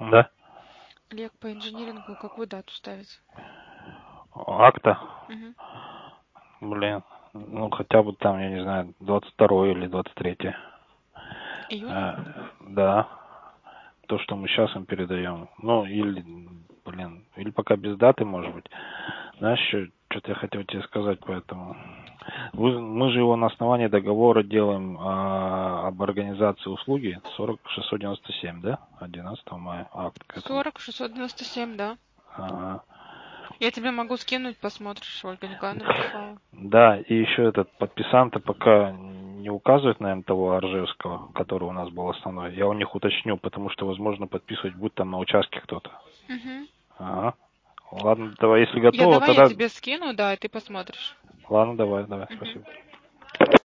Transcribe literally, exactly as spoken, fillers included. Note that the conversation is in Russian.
Да. Олег, по инжинирингу какую дату ставить? Акта? Угу. Блин. Ну, хотя бы там, я не знаю, двадцать второе или двадцать третье. Июня? А, да. То, что мы сейчас им передаем. Ну, или, блин, или пока без даты, может быть. Знаешь, еще что-то я хотел тебе сказать по этому. Вы, мы же его на основании договора делаем а, об организации услуги сорок шестьсот девяносто семь, да? От двенадцатого мая акт к этому. сорок шестьсот девяносто семь, да. Ага. Я тебе могу скинуть, посмотришь, Ольга Николаевна прислала. Да, и еще этот подписант пока не указывает, наверное, того Аржевского, который у нас был основной. Я у них уточню, потому что, возможно, подписывать будет там на участке кто-то. Угу. Ага. Ладно, давай, если Я готово, давай я тогда... тебе скину, да, и ты посмотришь. Ладно, давай, давай, Угу. спасибо.